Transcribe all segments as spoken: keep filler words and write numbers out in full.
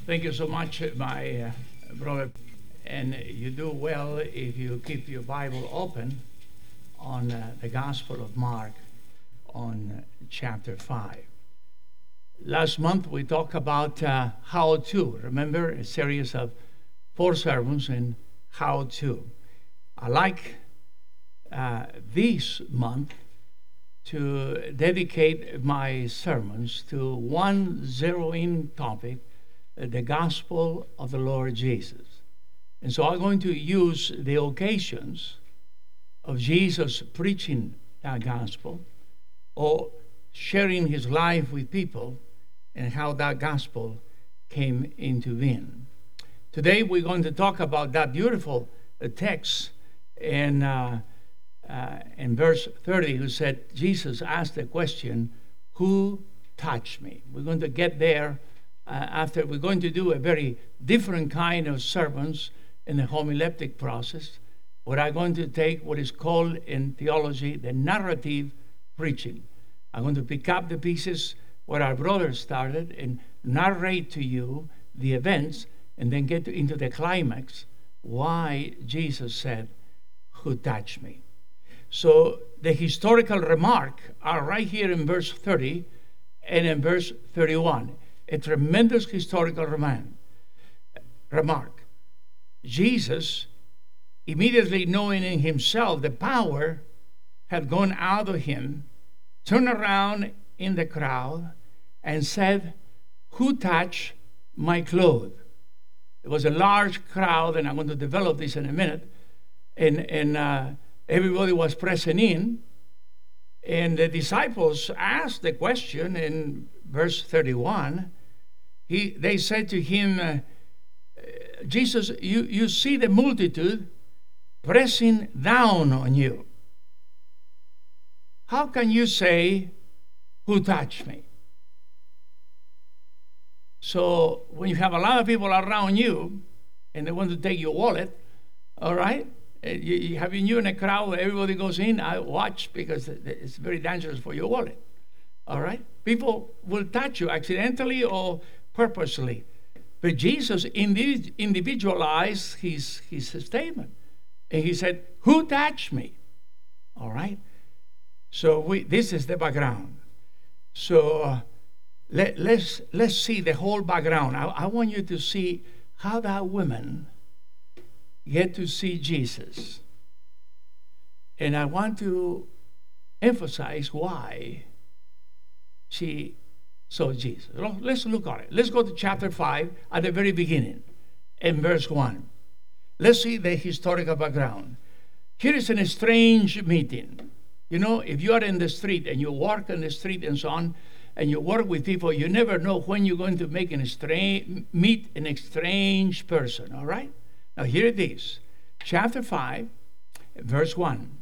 Thank you so much, my uh, brother. And you do well if you keep your Bible open on uh, the Gospel of Mark on uh, chapter five. Last month we talked about uh, how to. Remember, a series of four sermons in how to. I like uh, this month to dedicate my sermons to one zero-in topic, uh, the gospel of the Lord Jesus. And so I'm going to use the occasions of Jesus preaching that gospel or sharing his life with people and how that gospel came into being. Today we're going to talk about that beautiful uh, text in, uh, uh, in verse thirty, who said, Jesus asked the question, who touched me? We're going to get there uh, after we're going to do a very different kind of sermons in the homiletic process, where I'm going to take what is called in theology the narrative preaching. I'm going to pick up the pieces where our brother started and narrate to you the events and then get into the climax, why Jesus said, who touched me? So the historical remark are right here in verse thirty and in verse thirty-one. A tremendous historical remark. remark. Jesus, immediately knowing in himself the power had gone out of him, turned around in the crowd and said, who touched my clothes? It was a large crowd, and I'm going to develop this in a minute, and, and uh, everybody was pressing in, and the disciples asked the question in verse thirty-one. He, they said to him, uh, Jesus, you, you see the multitude pressing down on you. How can you say, who touched me? So when you have a lot of people around you and they want to take your wallet, all right, you, you having you in a crowd where everybody goes in, I watch because it's very dangerous for your wallet. All right, people will touch you accidentally or purposely. But Jesus individualized his, his statement. And he said, who touched me? All right? So we, this is the background. So uh, let, let's, let's see the whole background. I, I want you to see how that woman get to see Jesus. And I want to emphasize why she saw Jesus. Let's look at it. Let's go to chapter five at the very beginning, in verse one. Let's see the historical background. Here is a strange meeting. You know, if you are in the street and you walk in the street and so on, and you work with people, you never know when you're going to make an strange, meet an strange person, all right? Now here it is, chapter five, verse one.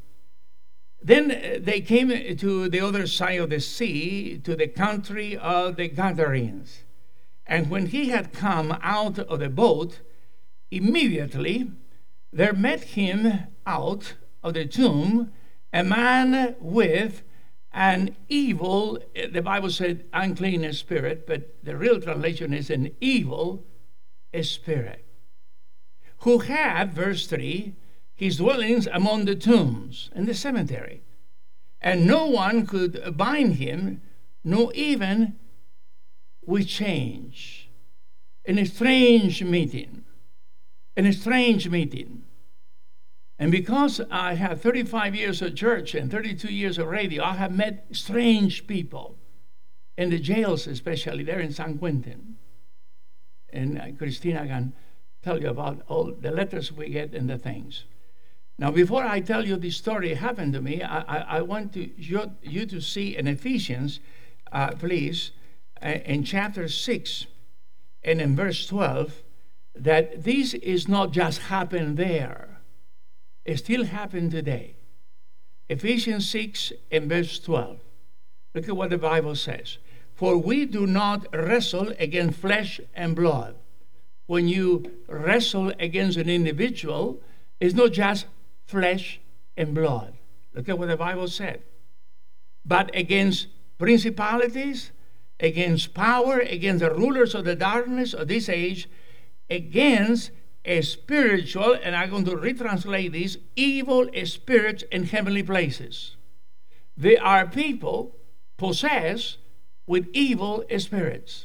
Then they came to the other side of the sea, to the country of the Gadarenes. And when he had come out of the boat, immediately there met him out of the tomb a man with an evil, the Bible said unclean spirit, but the real translation is an evil spirit, who had, verse three, his dwellings among the tombs in the cemetery. And no one could bind him, nor even with change. In a strange meeting. In a strange meeting. And because I have thirty-five years of church and thirty-two years of radio, I have met strange people. In the jails, especially there in San Quentin. And uh, Christina can tell you about all the letters we get and the things. Now, before I tell you this story happened to me, I, I, I want to you, you to see in Ephesians, uh, please, uh, in chapter six and in verse twelve, that this is not just happened there. It still happened today. Ephesians six and verse twelve. Look at what the Bible says. For we do not wrestle against flesh and blood. When you wrestle against an individual, it's not just flesh and blood. Look at what the Bible said. But against principalities, against power, against the rulers of the darkness of this age, against a spiritual, and I'm going to retranslate this, evil spirits in heavenly places. There are people possessed with evil spirits.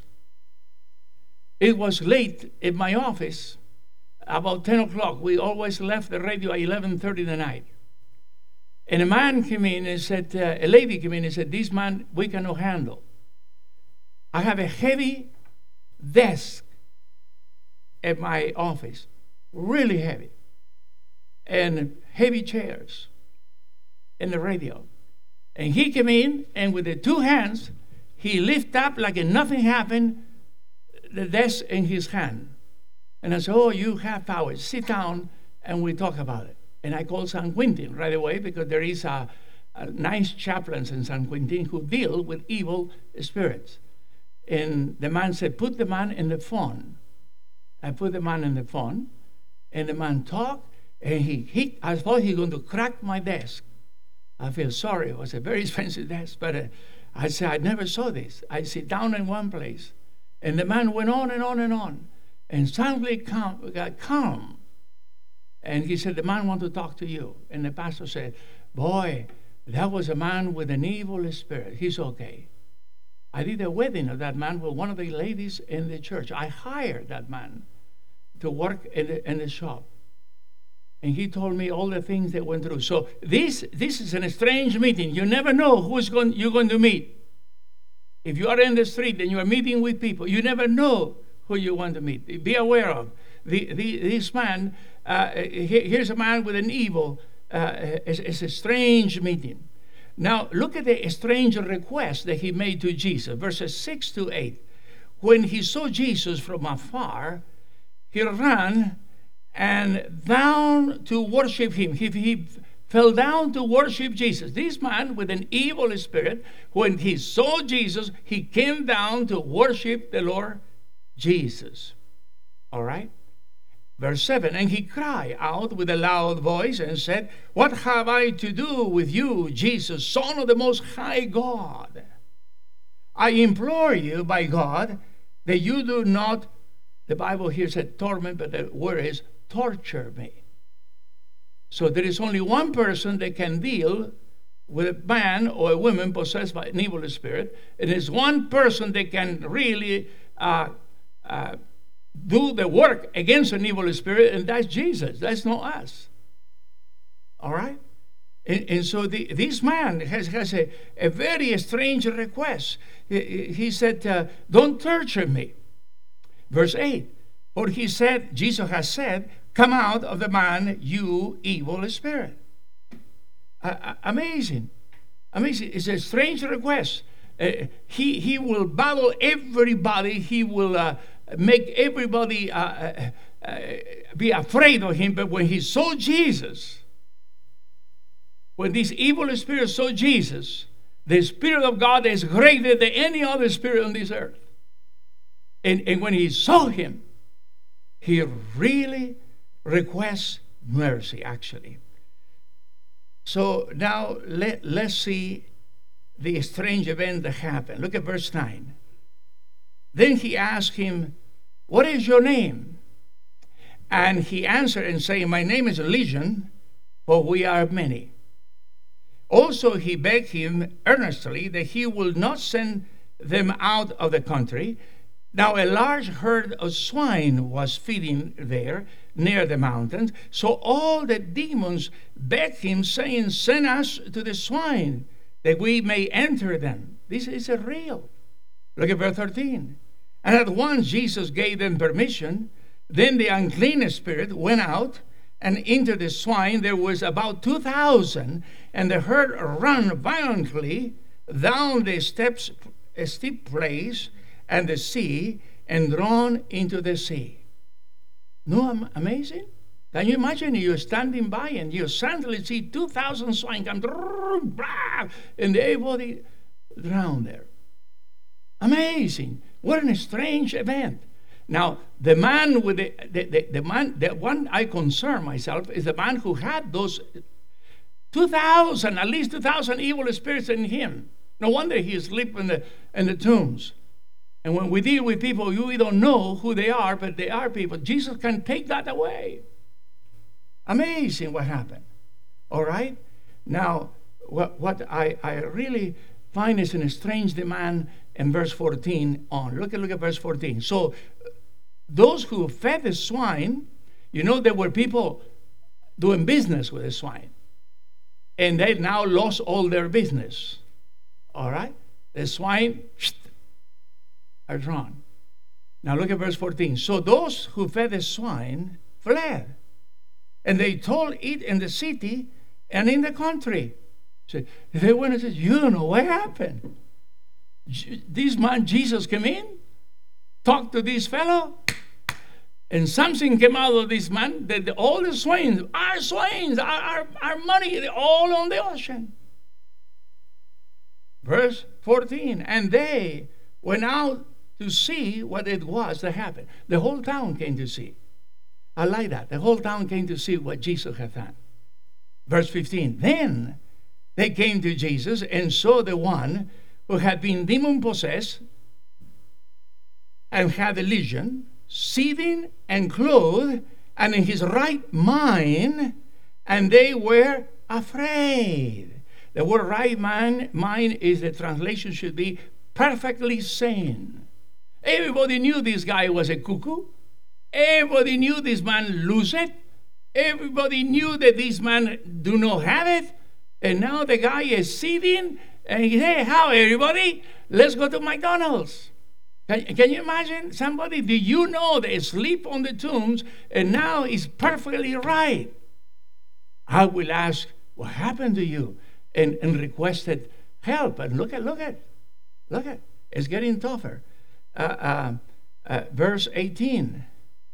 It was late in my office, about ten o'clock. We always left the radio at eleven thirty at night. And a man came in and said, uh, a lady came in and said, this man we cannot handle. I have a heavy desk at my office, really heavy, and heavy chairs, and the radio. And he came in, and with the two hands, he lifted up like nothing happened, the desk in his hand. And I said, oh, you have power. Sit down, and we talk about it. And I called San Quentin right away, because there is a, a nice chaplains in San Quentin who deal with evil spirits. And the man said, put the man in the phone. I put the man in the phone, and the man talked, and he hit. I thought he was going to crack my desk. I feel sorry. It was a very expensive desk, but uh, I said, I never saw this. I sit down in one place, and the man went on and on and on, and suddenly calm, got calm. And he said, the man wants to talk to you. And the pastor said, boy, that was a man with an evil spirit. He's okay. I did a wedding of that man with one of the ladies in the church. I hired that man to work in the, in the shop. And he told me all the things that went through. So this this is a strange meeting. You never know who's going, you're going to meet. If you are in the street and you are meeting with people, you never know who you want to meet. Be aware of. The, the, this man, uh, here's a man with an evil, uh, it's, it's a strange meeting. Now, look at the strange request that he made to Jesus, verses six to eight. When he saw Jesus from afar, he ran and down to worship him. He, he fell down to worship Jesus. This man with an evil spirit, when he saw Jesus, he came down to worship the Lord Jesus. All right? Verse seven, and he cried out with a loud voice and said, what have I to do with you, Jesus, Son of the Most High God? I implore you by God that you do not, the Bible here said torment, but the word is torture me. So there is only one person that can deal with a man or a woman possessed by an evil spirit. It is one person that can really uh, uh, do the work against an evil spirit, and that's Jesus. That's not us. All right? And, and so the, this man has, has a, a very strange request. He, he said, uh, don't torture me. Verse eight, for he said, Jesus has said, come out of the man, you evil spirit. Uh, amazing. Amazing. It's a strange request. Uh, he, he will battle everybody. He will uh, make everybody uh, uh, uh, be afraid of him. But when he saw Jesus, when this evil spirit saw Jesus, the Spirit of God is greater than any other spirit on this earth. And, and when he saw him, he really requests mercy, actually. So now let, let's see the strange event that happened. Look at verse nine. Then he asked him, what is your name? And he answered and said, my name is Legion, for we are many. Also he begged him earnestly that he will not send them out of the country. Now a large herd of swine was feeding there near the mountains. So all the demons begged him, saying, send us to the swine, that we may enter them. This is a real. Look at verse thirteen. And at once Jesus gave them permission. Then the unclean spirit went out and into the swine. There was about two thousand, and the herd ran violently down the steps, a steep place, and the sea, and drawn into the sea. No, amazing? Can you imagine you're standing by and you suddenly see two thousand swine come, and everybody drowned there. Amazing. What a strange event. Now, the man with the, the, the, the man, the one I concern myself is the man who had those two thousand, at least two thousand evil spirits in him. No wonder he is sleeping in the, in the tombs. And when we deal with people, we don't know who they are, but they are people. Jesus can take that away. Amazing what happened. All right? Now, what, what I, I really find is a strange demand in verse fourteen on. Look at, look at verse fourteen. So, those who fed the swine, you know, there were people doing business with the swine. And they now lost all their business. All right? The swine are drawn. Now look at verse fourteen. So those who fed the swine fled, and they told it in the city and in the country. So they went and said, you don't know what happened. This man Jesus came in, talked to this fellow, and something came out of this man that the, all the swines, our swines, our, our, our money, they're all on the ocean. Verse fourteen, and they went out to see what it was that happened. The whole town came to see. I like that. The whole town came to see what Jesus had done. Verse fifteen, then they came to Jesus and saw the one who had been demon-possessed and had a legion, sitting and clothed and in his right mind, and they were afraid. The word right mind, mind is, the translation should be perfectly sane. Everybody knew this guy was a cuckoo. Everybody knew this man lose it. Everybody knew that this man do not have it. And now the guy is sitting and he says, hey, how everybody? Let's go to McDonald's. Can, can you imagine somebody, do you know they sleep on the tombs and now is perfectly right? I will ask, what happened to you? And, and requested help. And look at, look at, look at, it's getting tougher. Uh, uh, uh, verse eighteen.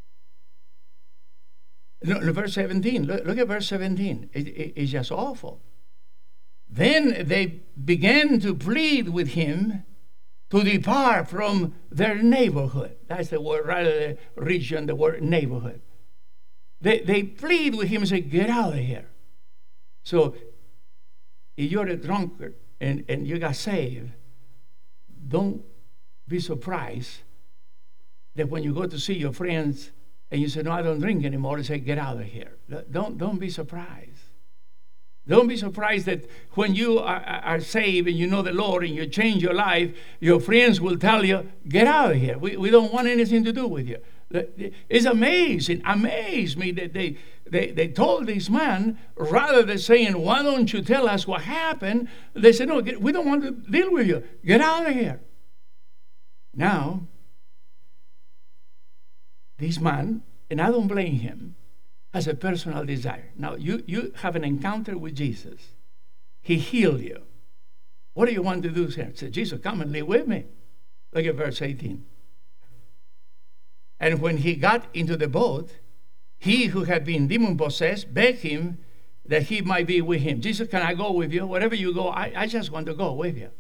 No, no, verse seventeen. Look, look at verse seventeen. It, it, it's just awful. Then they began to plead with him to depart from their neighborhood. That's the word, right? The region, the word neighborhood. They, they plead with him and say, get out of here. So, if you're a drunkard and, and you got saved, don't be surprised that when you go to see your friends and you say, no, I don't drink anymore, they say, get out of here. Don't, don't be surprised. Don't be surprised that when you are, are saved and you know the Lord and you change your life, your friends will tell you, get out of here. We, we don't want anything to do with you. It's amazing, amazed me that they, they, they told this man, rather than saying, why don't you tell us what happened, they said, no, get, we don't want to deal with you. Get out of here. Now, this man, and I don't blame him, has a personal desire. Now, you, you have an encounter with Jesus. He healed you. What do you want to do, sir? Say, Jesus, come and live with me. Look at verse eighteen. And when he got into the boat, he who had been demon-possessed begged him that he might be with him. Jesus, can I go with you? Wherever you go, I, I just want to go with you.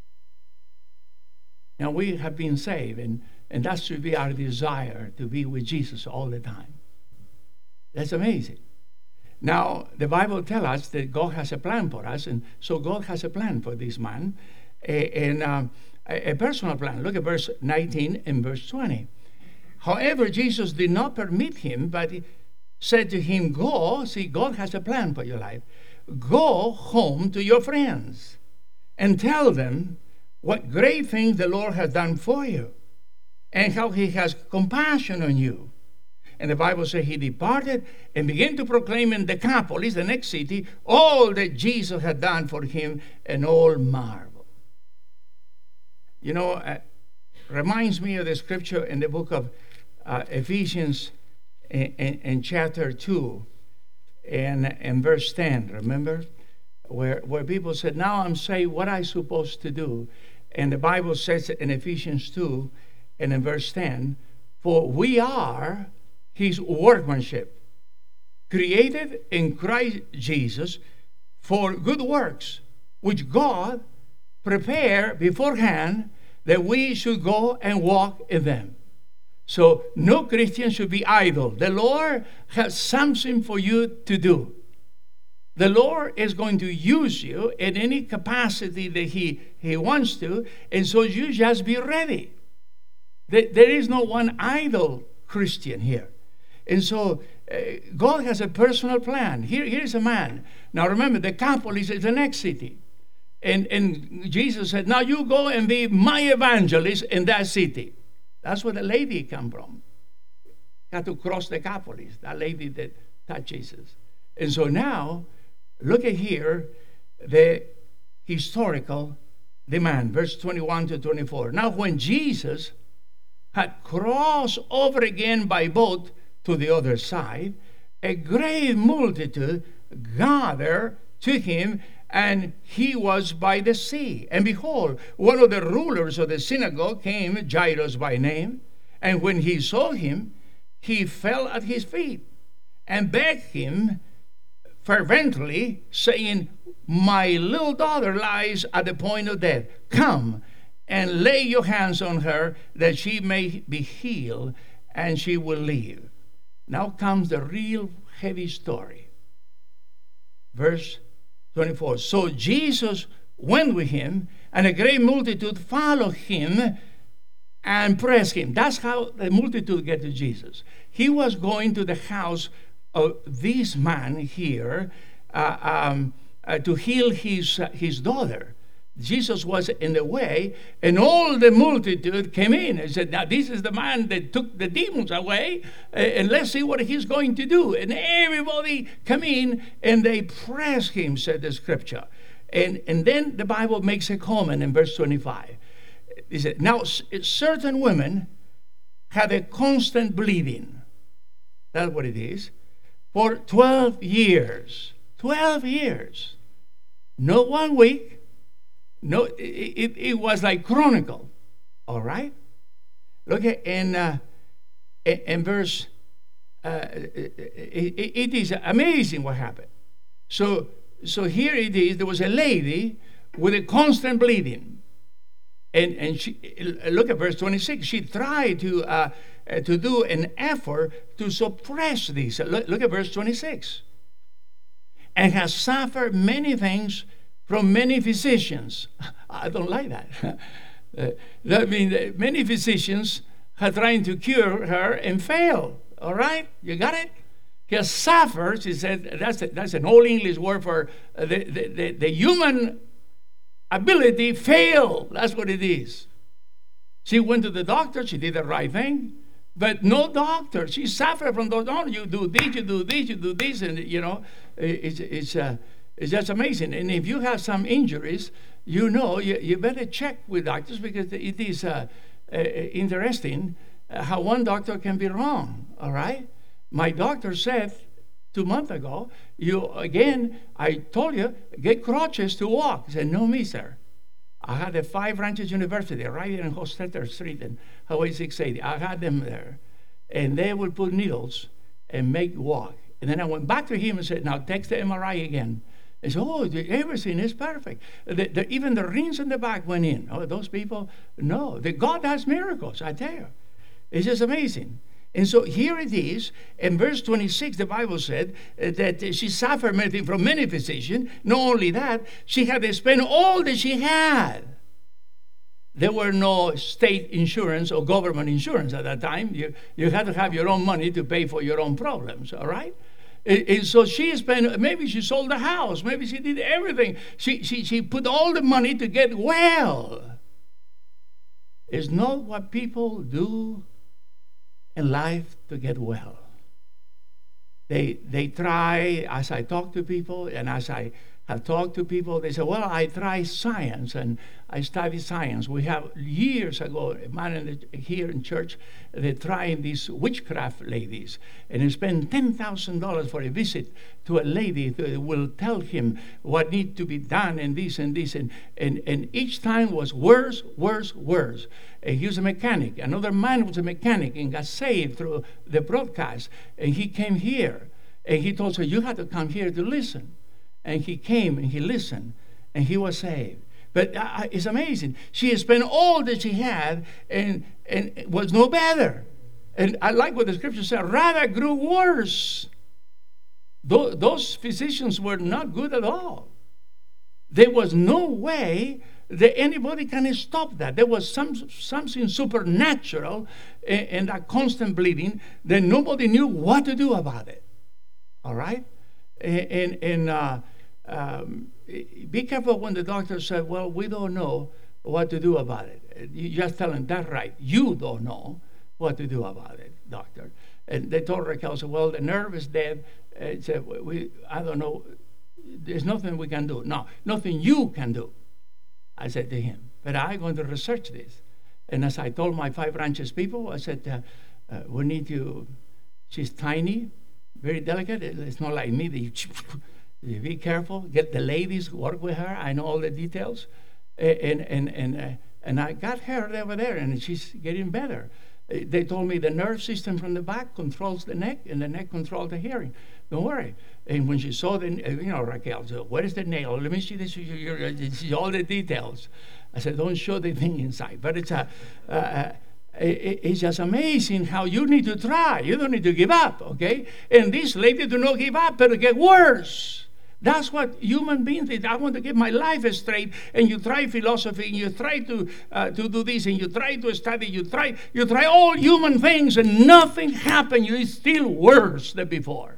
Now, we have been saved, and, and that should be our desire, to be with Jesus all the time. That's amazing. Now, the Bible tells us that God has a plan for us, and so God has a plan for this man, and uh, a personal plan. Look at verse nineteen and verse twenty. However, Jesus did not permit him, but he said to him, go, see, God has a plan for your life. Go home to your friends and tell them what great things the Lord has done for you and how he has compassion on you. And the Bible says he departed and began to proclaim in Decapolis, the next city, all that Jesus had done for him, and all marveled. You know, uh, reminds me of the scripture in the book of uh, Ephesians in, in, in chapter two and, and verse ten, remember? Where, where people said, now I'm saying what I'm supposed to do. And the Bible says in Ephesians two and in verse ten, for we are his workmanship, created in Christ Jesus for good works, which God prepared beforehand that we should go and walk in them. So no Christian should be idle. The Lord has something for you to do. The Lord is going to use you in any capacity that he, he wants to, and so you just be ready. There, there is no one idol Christian here. And so uh, God has a personal plan. Here, here's a man. Now remember, Decapolis is the next city. And, and Jesus said, now you go and be my evangelist in that city. That's where the lady came from. Had to cross Decapolis, that lady that touched Jesus. And so now, look at here, the historical demand, verse twenty-one to twenty-four. Now when Jesus had crossed over again by boat to the other side, a great multitude gathered to him, and he was by the sea. And behold, one of the rulers of the synagogue came, Jairus by name, and when he saw him, he fell at his feet and begged him fervently, saying, my little daughter lies at the point of death. Come and lay your hands on her, that she may be healed, and she will live. Now comes the real heavy story. Verse twenty-four. So Jesus went with him, and a great multitude followed him and pressed him. That's how the multitude get to Jesus. He was going to the house of this man here uh, um, uh, to heal his, uh, his daughter. Jesus was in the way, and all the multitude came in and said, now this is the man that took the demons away, uh, and let's see what he's going to do. And everybody came in, and they pressed him, said the scripture. And, and then the Bible makes a comment in verse twenty-five. It said, now certain women had a constant bleeding. That's what it is. For twelve years. twelve years. Not one week. No, it, it, it was like chronicle. All right? Look at in, uh, in verse, uh, it, it is amazing what happened. So, so here it is, there was a lady with a constant bleeding. And, and she, look at verse twenty-six. She tried to, uh, to do an effort to suppress this. Look, look at verse twenty-six. And has suffered many things from many physicians. I don't like that. uh, that means many physicians are trying to cure her and fail. All right? You got it? He has suffered. She said, that's, a, that's an old English word for uh, the, the, the, the human ability fail. That's what it is. She went to the doctor. She did the right thing. But no doctor. She suffered from those. Oh, you do this, you do this, you do this. And, you know, it's, it's, uh, it's just amazing. And if you have some injuries, you know, you, you better check with doctors, because it is uh, uh, interesting uh, how one doctor can be wrong. All right? My doctor said two months ago, you again, I told you, get crutches to walk. He said, no, mister. I had a Five Ranches University right in Hostetter Street in Highway six eighty. I had them there. And they would put needles and make you walk. And then I went back to him and said, now take the M R I again. He said, oh, everything is perfect. The, the, even the rings in the back went in. Oh, those people, no. The God does miracles, I tell you. It's just amazing. And so here it is, in verse twenty-six, the Bible said uh, that she suffered many from many physicians. Not only that, she had to spend all that she had. There were no state insurance or government insurance at that time. You, you had to have your own money to pay for your own problems, all right? And, and so she spent, maybe she sold the house, maybe she did everything. She, she, she put all the money to get well. It's not what people do in life to get well. They they try, as I talk to people, and as I have talked to people, they say, well, I try science, and I study science. We have, years ago, a man in the, here in church, they're trying these witchcraft ladies, and they spend ten thousand dollars for a visit to a lady that will tell him what needs to be done, and this and this, and, and, and each time was worse, worse, worse. And he was a mechanic. Another man was a mechanic and got saved through the broadcast, and he came here, and he told her, you have to come here to listen. And he came and he listened, and he was saved. But uh, it's amazing. She had spent all that she had, and, and it was no better. And I like what the scripture said, rather grew worse. Those, those physicians were not good at all. There was no way that anybody can stop that. There was some something supernatural in, in that constant bleeding that nobody knew what to do about it. All right? And, and uh, um, be careful when the doctor said, well, we don't know what to do about it. You just tell them, that's right. You don't know what to do about it, doctor. And they told Raquel, said, well, the nerve is dead. It said, we, I don't know. There's nothing we can do. No, nothing you can do. I said to him, but I'm going to research this. And as I told my Five Ranches people, I said, uh, uh, we need to, she's tiny, very delicate. It's not like me. They, be careful. Get the ladies, work with her. I know all the details. And, and, and, uh, and I got her over there, and she's getting better. They told me the nerve system from the back controls the neck, and the neck controls the hearing. Don't worry. And when she saw the, you know, Raquel said, where is the nail? Let me see this. See all the details. I said, don't show the thing inside. But it's a, uh, it's just amazing how you need to try. You don't need to give up, okay? And this lady do not give up, but it get worse. That's what human beings did. I want to get my life straight, and you try philosophy, and you try to uh, to do this, and you try to study, you try you try all human things, and nothing happened. You're still worse than before.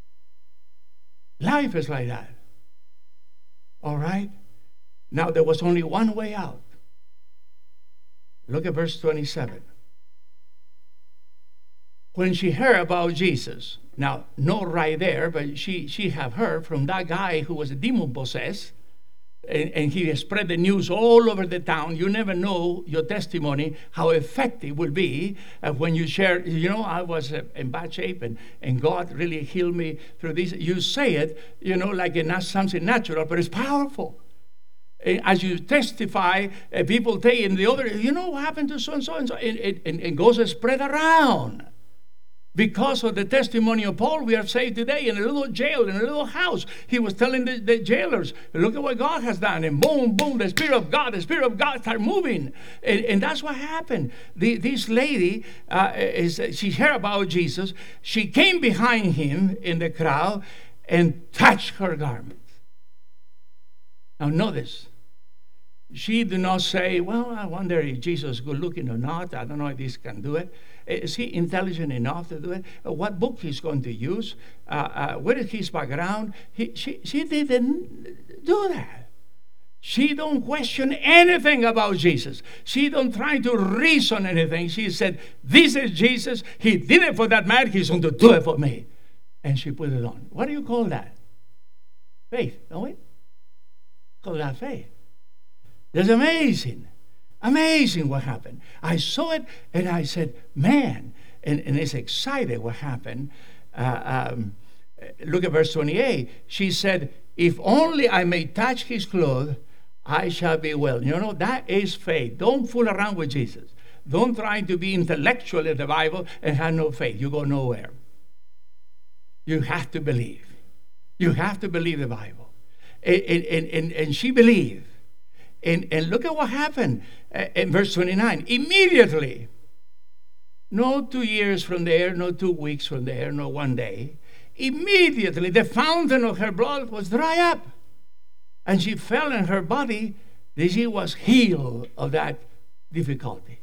Life is like that. All right? Now, there was only one way out. Look at verse twenty-seven. When she heard about Jesus, now, not right there, but she, she have heard from that guy who was a demon possessed, and, and he spread the news all over the town. You never know your testimony, how effective will be uh, when you share, you know, I was uh, in bad shape, and, and God really healed me through this. You say it, you know, like it's not something natural, but it's powerful. As you testify, uh, people tell you, and the other, you know what happened to so-and-so, and so, and, and, and goes and spread around. Because of the testimony of Paul, we are saved today in a little jail, in a little house. He was telling the, the jailers, look at what God has done. And boom, boom, the Spirit of God, the Spirit of God started moving. And, and that's what happened. The, this lady, uh, is, she heard about Jesus. She came behind him in the crowd and touched her garment. Now notice, she did not say, well, I wonder if Jesus is good looking or not. I don't know if this can do it. Is he intelligent enough to do it? Uh, what book he's going to use? Uh, uh, what is his background? He, she, she didn't do that. She don't question anything about Jesus. She don't try to reason anything. She said, this is Jesus. He did it for that man. He's going to do it for me. And she put it on. What do you call that? Faith, don't we? Call that faith. That's amazing. Amazing what happened. I saw it and I said, man, and, and it's excited what happened. Uh, um, look at verse twenty-eight. She said, if only I may touch his clothes, I shall be well. You know, that is faith. Don't fool around with Jesus. Don't try to be intellectual in the Bible and have no faith. You go nowhere. You have to believe. You have to believe the Bible. And, and, and, and she believed. And, and look at what happened uh, in verse twenty-nine. Immediately, no two years from there, no two weeks from there, no one day, immediately the fountain of her blood was dry up. And she felt in her body that she was healed of that difficulty.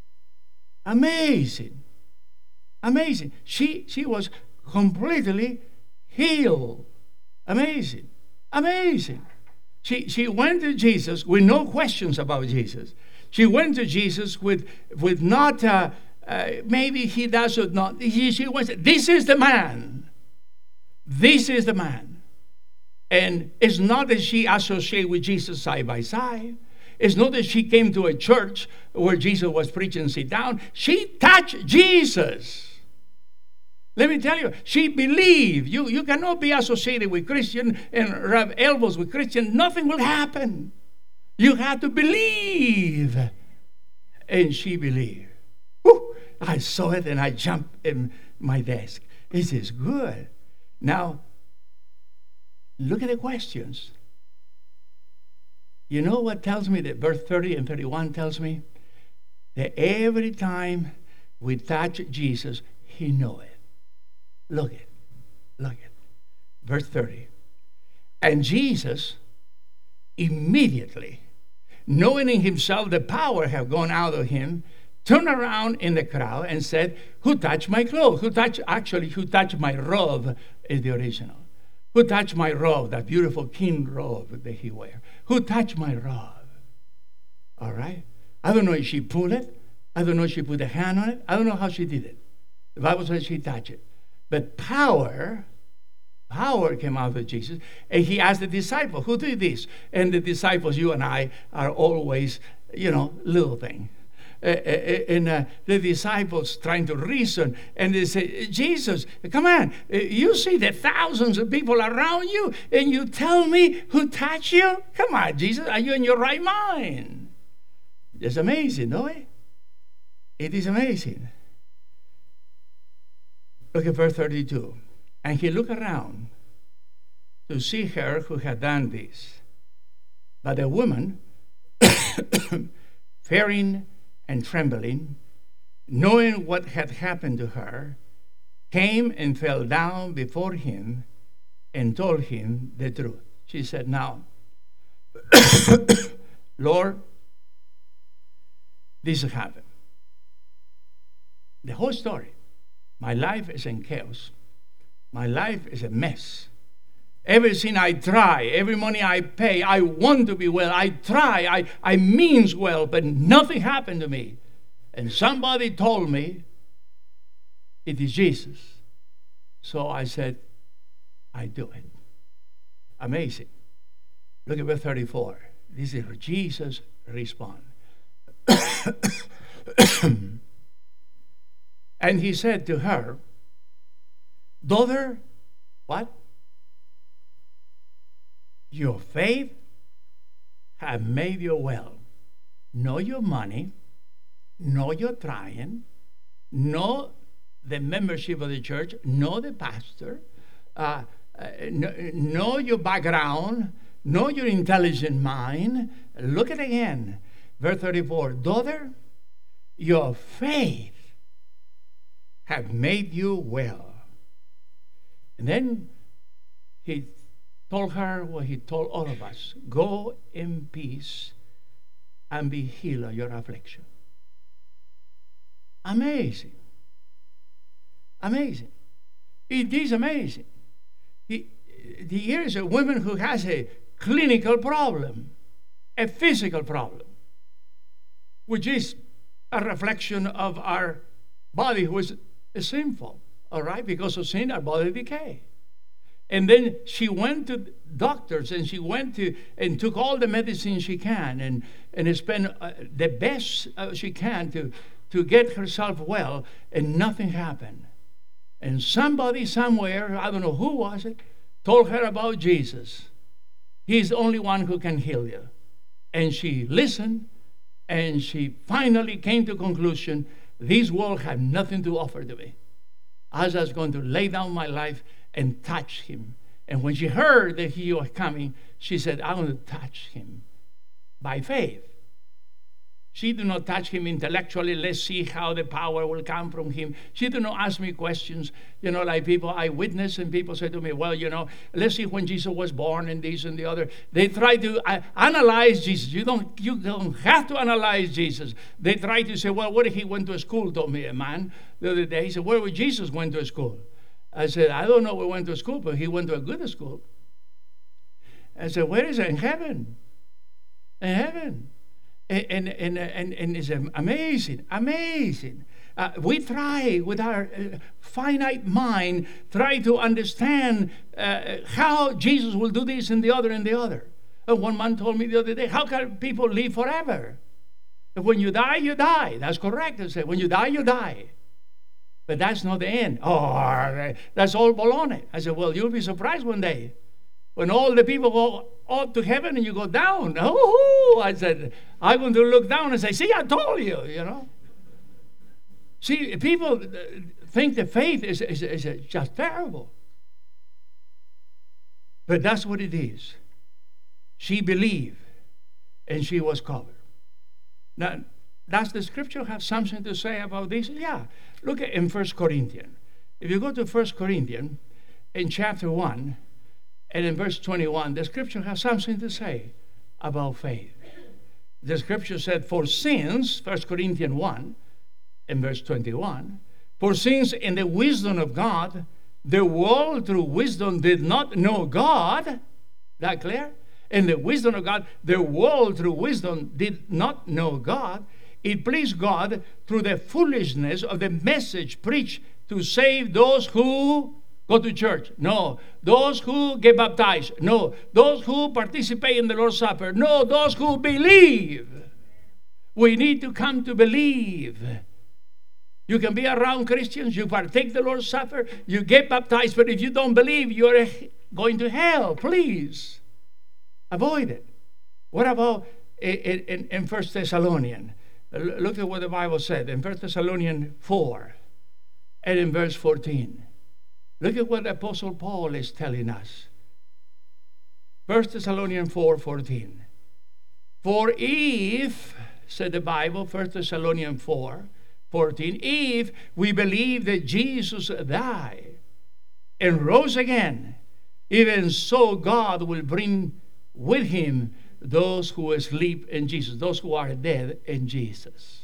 Amazing. Amazing. She, she was completely healed. Amazing. Amazing. She, she went to Jesus with no questions about Jesus. She went to Jesus with, with not, uh, uh, maybe he does or not. She, she went, this is the man. This is the man. And it's not that she associated with Jesus side by side. It's not that she came to a church where Jesus was preaching, sit down. She touched Jesus. Let me tell you, she believed. You, you cannot be associated with Christian and rub elbows with Christian. Nothing will happen. You have to believe. And she believed. Whew, I saw it and I jumped in my desk. This is good. Now, look at the questions. You know what tells me that verse thirty and thirty-one tells me? That every time we touch Jesus, he knows it. Look at, look at, verse thirty. And Jesus immediately knowing in himself the power had gone out of him, turned around in the crowd and said, who touched my clothes? Who touched, actually, who touched my robe is the original. Who touched my robe, that beautiful king robe that he wear? Who touched my robe? All right? I don't know if she pulled it. I don't know if she put a hand on it. I don't know how she did it. The Bible says she touched it. But power, power came out of Jesus. And he asked the disciples, who did this? And the disciples, you and I, are always, you know, little thing. Uh, uh, and uh, the disciples trying to reason, and they say, Jesus, come on, uh, you see the thousands of people around you, and you tell me who touched you? Come on, Jesus, are you in your right mind? It's amazing, no? It is amazing. Look at verse thirty-two. And he looked around to see her who had done this. But the woman, fearing and trembling, knowing what had happened to her, came and fell down before him and told him the truth. She said, now, Lord, this has happened. The whole story. My life is in chaos. My life is a mess. Everything I try, every money I pay, I want to be well. I try, I, I means well, but nothing happened to me. And somebody told me it is Jesus. So I said, I do it. Amazing. Look at verse thirty-four. This is where Jesus responds. And he said to her, daughter, what? Your faith have made you well. No your money, no your trying, no the membership of the church, no the pastor, uh, uh, no, no your background, no your intelligent mind. Look at it again. Verse thirty-four, daughter, your faith have made you well. And then he told her what he told all of us. Go in peace and be healed of your affliction. Amazing. Amazing. It is amazing. He, here is a woman who has a clinical problem, a physical problem, which is a reflection of our body who is sinful, all right? Because of sin, our body decay. And then she went to doctors, and she went to and took all the medicine she can, and and spent uh, the best uh, she can to to get herself well, and nothing happened. And somebody somewhere, I don't know who was it, told her about Jesus. He's the only one who can heal you. And she listened, and she finally came to the conclusion, this world had nothing to offer to me. I was just going to lay down my life and touch him. And when she heard that he was coming, she said, I'm going to touch him by faith. She did not touch him intellectually. Let's see how the power will come from him. She did not ask me questions, you know, like people I witness, and people say to me, well, you know, let's see when Jesus was born and this and the other. They try to uh, analyze Jesus. You don't, you don't have to analyze Jesus. They try to say, well, what if he went to school, told me a man the other day. He said, where would Jesus went to school? I said, I don't know where he went to school, but he went to a good school. I said, where is it? In heaven. In heaven. And, and, and, and it's amazing, amazing. Uh, we try with our uh, finite mind, try to understand uh, how Jesus will do this and the other and the other. Uh, one man told me the other day, how can people live forever? If when you die, you die. That's correct. I said, when you die, you die. But that's not the end. Oh, that's all baloney. I said, well, you'll be surprised one day when all the people go up to heaven and you go down. Oh, I said, I'm going to look down and say, see, I told you, you know. See, people think that faith is, is, is just terrible. But that's what it is. She believed and she was covered. Now, does the scripture have something to say about this? Yeah. Look at in First Corinthians. If you go to First Corinthians in chapter one, and in verse twenty-one, the scripture has something to say about faith. The scripture said, for since, First Corinthians one, in verse twenty-one, for since in the wisdom of God, the world through wisdom did not know God. That clear? In the wisdom of God, the world through wisdom did not know God. It pleased God through the foolishness of the message preached to save those who go to church. No. Those who get baptized. No. Those who participate in the Lord's Supper. No. Those who believe. We need to come to believe. You can be around Christians, you partake the Lord's Supper, you get baptized, but if you don't believe, you're going to hell. Please avoid it. What about in, in, in First Thessalonians? Look at what the Bible said in First Thessalonians four and in verse fourteen. Look at what the Apostle Paul is telling us. First Thessalonians four fourteen. For if, said the Bible, First Thessalonians four fourteen, if we believe that Jesus died and rose again, even so God will bring with him those who sleep in Jesus, those who are dead in Jesus.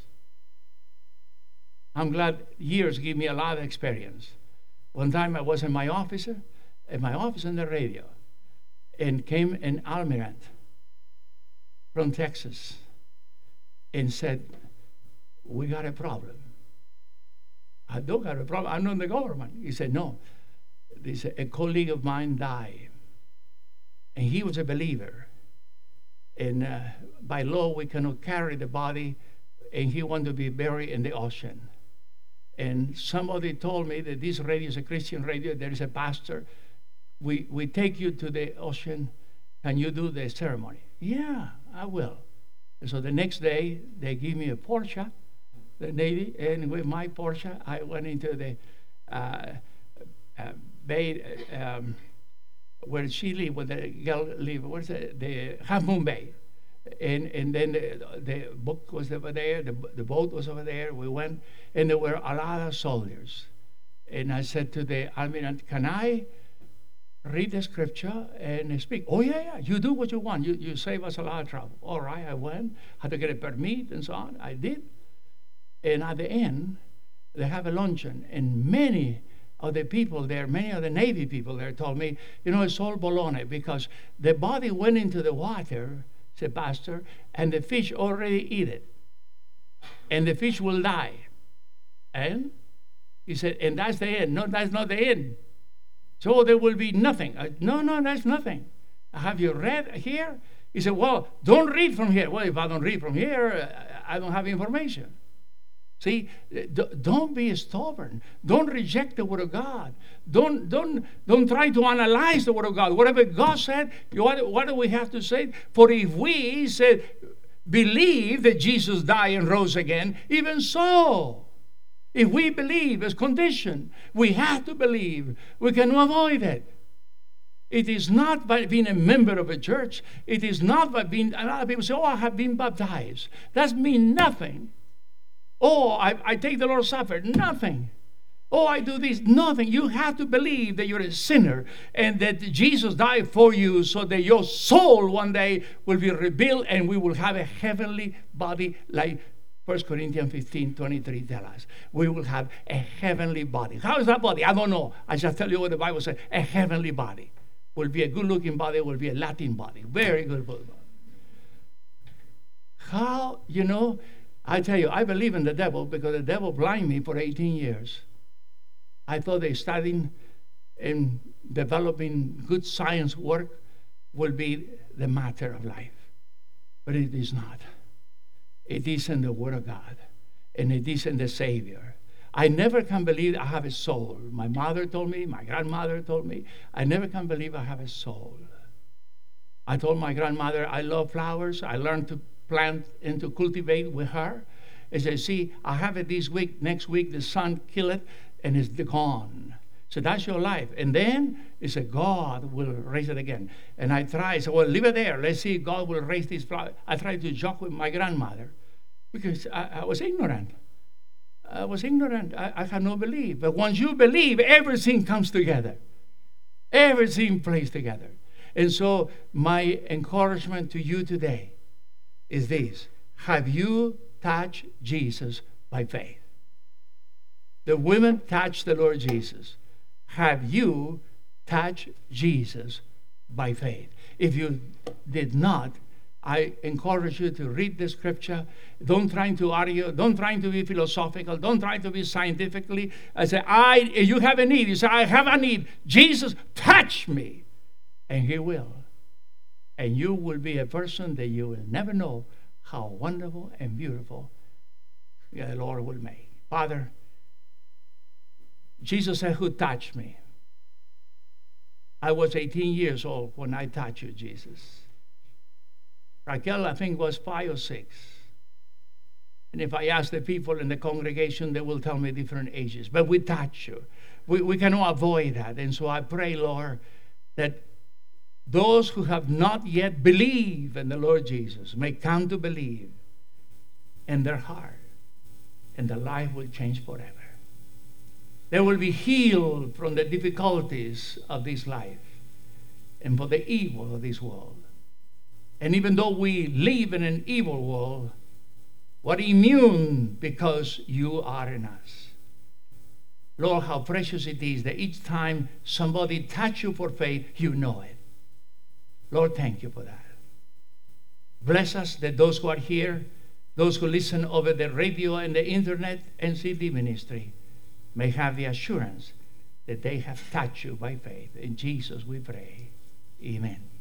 I'm glad years give me a lot of experience. One time I was in my office, in my office on the radio, and came an almirant from Texas and said, we got a problem. I don't got a problem. I'm not in the government. He said, no. He said, a colleague of mine died. And he was a believer. And uh, by law, we cannot carry the body. And he wanted to be buried in the ocean. And somebody told me that this radio is a Christian radio. There is a pastor. We, we take you to the ocean. Can you do the ceremony? Yeah, I will. And so the next day, they give me a Porsche, the Navy, and with my Porsche, I went into the uh, uh, bay, um, where she lived, where the girl lived, what's it, the Half Moon Bay. And, and then the, the book was over there, the, the boat was over there. We went, and there were a lot of soldiers. And I said to the almirant, can I read the scripture and speak? Oh, yeah, yeah, you do what you want. You, you save us a lot of trouble. All right, I went, had to get a permit and so on. I did. And at the end, they have a luncheon. And many of the people there, many of the Navy people there told me, you know, it's all baloney because the body went into the water, said Pastor, and the fish already eat it. And the fish will die. And he said, and that's the end. No, that's not the end. So there will be nothing. I, no, no, that's nothing. Have you read here? He said, well, don't read from here. Well, if I don't read from here, I don't have information. See, don't be stubborn. Don't reject the Word of God. Don't, don't, don't try to analyze the Word of God. Whatever God said, what, what do we have to say? For if we said, believe that Jesus died and rose again, even so, if we believe as condition, we have to believe. We can avoid it. It is not by being a member of a church. It is not by being, a lot of people say, oh, I have been baptized. That means nothing. Oh, I, I take the Lord's Supper. Nothing. Oh, I do this. Nothing. You have to believe that you're a sinner and that Jesus died for you so that your soul one day will be rebuilt and we will have a heavenly body like First Corinthians fifteen twenty-three tells us. We will have a heavenly body. How is that body? I don't know. I just tell you what the Bible says. A heavenly body. Will be a good-looking body. Will be a Latin body. Very good body. How, you know... I tell you, I believe in the devil because the devil blinded me for eighteen years. I thought they studying and developing good science work will be the matter of life. But it is not. It is in the Word of God. And it is in the Savior. I never can believe I have a soul. My mother told me, my grandmother told me, I never can believe I have a soul. I told my grandmother, I love flowers. I learned to plant and to cultivate with her. As I see, I have it this week, next week the sun kill it and it's gone. So that's your life. And then it said, God will raise it again. And I try, I said, well, leave it there. Let's see if God will raise this flower. I tried to joke with my grandmother because I, I was ignorant. I was ignorant. I, I had no belief. But once you believe, everything comes together. Everything plays together. And so my encouragement to you today, is this: have you touched Jesus by faith? The women touched the Lord Jesus. Have you touched Jesus by faith? If you did not, I encourage you to read the scripture. Don't try to argue. Don't try to be philosophical. Don't try to be scientifically. I say, I, you have a need. You say, I have a need. Jesus, touch me. And he will. And you will be a person that you will never know how wonderful and beautiful the Lord will make. Father, Jesus said, who touched me? I was eighteen years old when I touched you, Jesus. Raquel, I think, was five or six. And if I ask the people in the congregation, they will tell me different ages. But we touch you. We, we cannot avoid that. And so I pray, Lord, that those who have not yet believed in the Lord Jesus may come to believe in their heart, and their life will change forever. They will be healed from the difficulties of this life and for the evil of this world. And even though we live in an evil world, we're immune because you are in us. Lord, how precious it is that each time somebody touches you for faith, you know it. Lord, thank you for that. Bless us that those who are here, those who listen over the radio and the internet and C D ministry, may have the assurance that they have touched you by faith. In Jesus we pray. Amen.